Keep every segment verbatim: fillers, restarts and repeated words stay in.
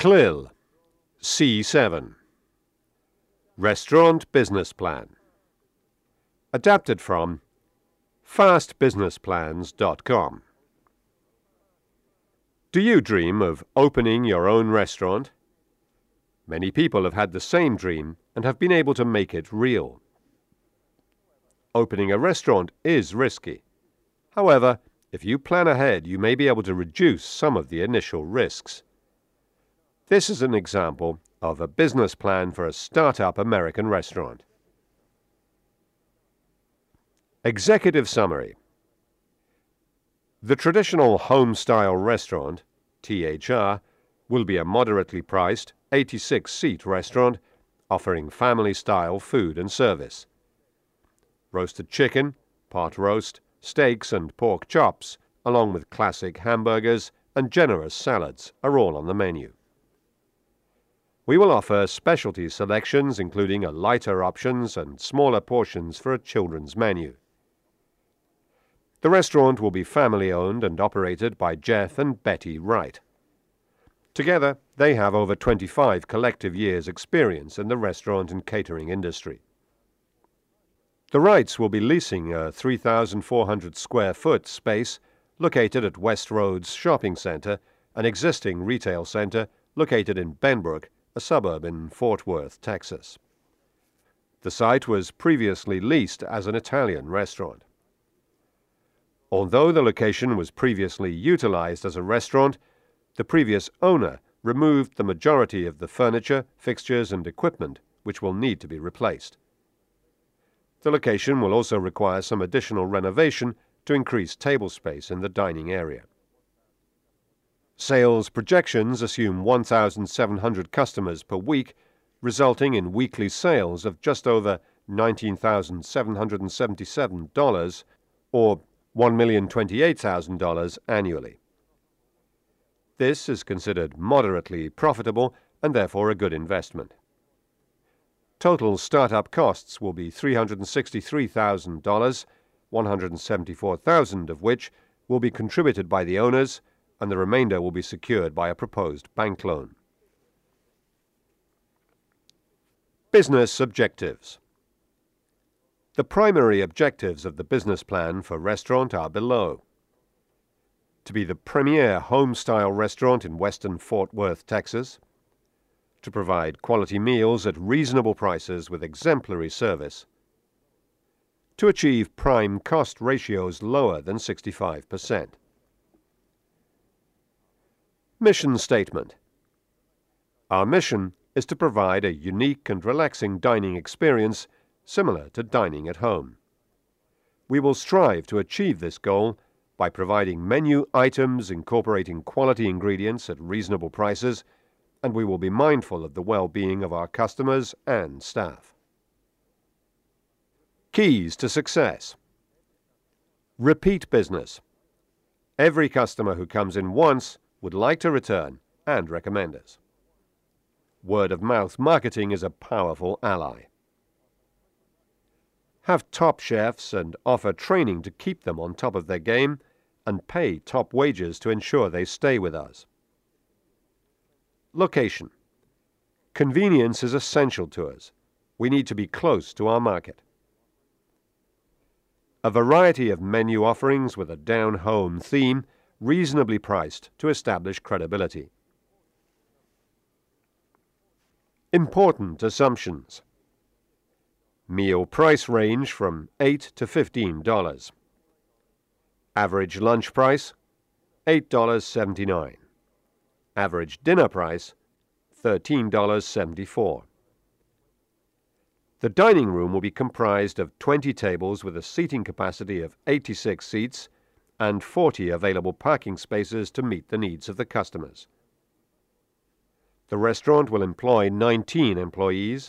C L I L C seven Restaurant Business Plan. Adapted from fast business plans dot com. Do you dream of opening your own restaurant? Many people have had the same dream and have been able to make it real. Opening a restaurant is risky. However, if you plan ahead, you may be able to reduce some of the initial risks. This is an example of a business plan for a startup American restaurant. Executive Summary. The traditional home-style restaurant, T H R, will be a moderately priced, eighty-six seat restaurant offering family-style food and service. Roasted chicken, pot roast, steaks and pork chops, along with classic hamburgers and generous salads, are all on the menu. We will offer specialty selections including a lighter options and smaller portions for a children's menu. The restaurant will be family-owned and operated by Jeff and Betty Wright. Together, they have over twenty-five collective years' experience in the restaurant and catering industry. The Wrights will be leasing a three thousand four hundred square foot space located at West Roads Shopping Center, an existing retail center located in Benbrook, a suburb in Fort Worth, Texas. The site was previously leased as an Italian restaurant. Although the location was previously utilized as a restaurant, the previous owner removed the majority of the furniture, fixtures, and equipment, which will need to be replaced. The location will also require some additional renovation to increase table space in the dining area. Sales projections assume one thousand seven hundred customers per week, resulting in weekly sales of just over nineteen thousand seven hundred seventy-seven dollars or one million twenty-eight thousand dollars annually. This is considered moderately profitable and therefore a good investment. Total startup costs will be three hundred sixty-three thousand dollars, one hundred seventy-four thousand dollars of which will be contributed by the owners, and the remainder will be secured by a proposed bank loan. Business objectives. The primary objectives of the business plan for restaurant are below. To be the premier home-style restaurant in western Fort Worth, Texas. To provide quality meals at reasonable prices with exemplary service. To achieve prime cost ratios lower than sixty-five percent. Mission Statement. Our mission is to provide a unique and relaxing dining experience similar to dining at home. We will strive to achieve this goal by providing menu items incorporating quality ingredients at reasonable prices, and we will be mindful of the well-being of our customers and staff. Keys to success. Repeat business. Every customer who comes in once would like to return and recommend us. Word-of-mouth marketing is a powerful ally. Have top chefs and offer training to keep them on top of their game, and pay top wages to ensure they stay with us. Location. Convenience is essential to us. We need to be close to our market. A variety of menu offerings with a down-home theme, reasonably priced to establish credibility. Important assumptions. Meal price range from eight to fifteen dollars. Average lunch price, eight dollars and seventy-nine cents. Average dinner price, thirteen dollars and seventy-four cents. The dining room will be comprised of twenty tables with a seating capacity of eighty-six seats and forty available parking spaces to meet the needs of the customers. The restaurant will employ nineteen employees.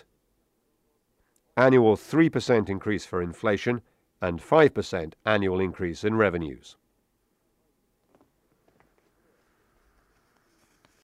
Annual three percent increase for inflation and five percent annual increase in revenues.